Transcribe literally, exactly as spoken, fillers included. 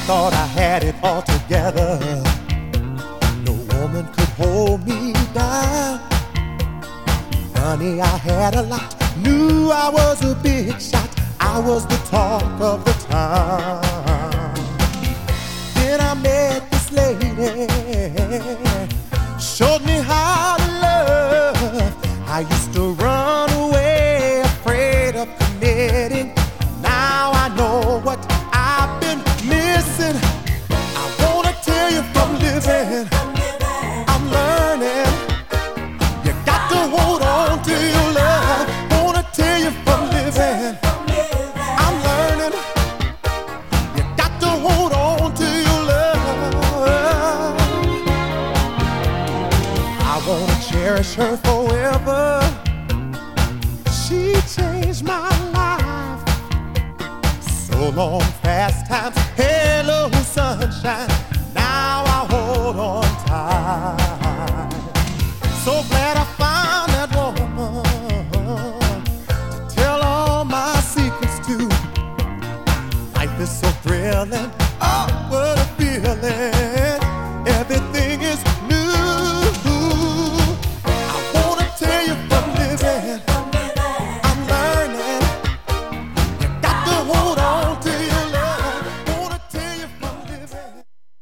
thought I had it all together. No woman could hold me down. Honey, I had a lot. Knew I was a big shot. I was the talk of the town. Then I met this lady, showed me how to love. I used to run away, afraid of committing. Now I know what I've been missing. I wanna tell you from living, I'm learning. You got to hold on to your love. Wanna tell you from living, I'm learning. You got to hold on to your love. I wanna cherish her forever. She changed my life. So long, fast times, hello sunshine. Now I hold on tight. So glad I found that woman to tell all my secrets to. Life is so thrilling, oh, what a feeling.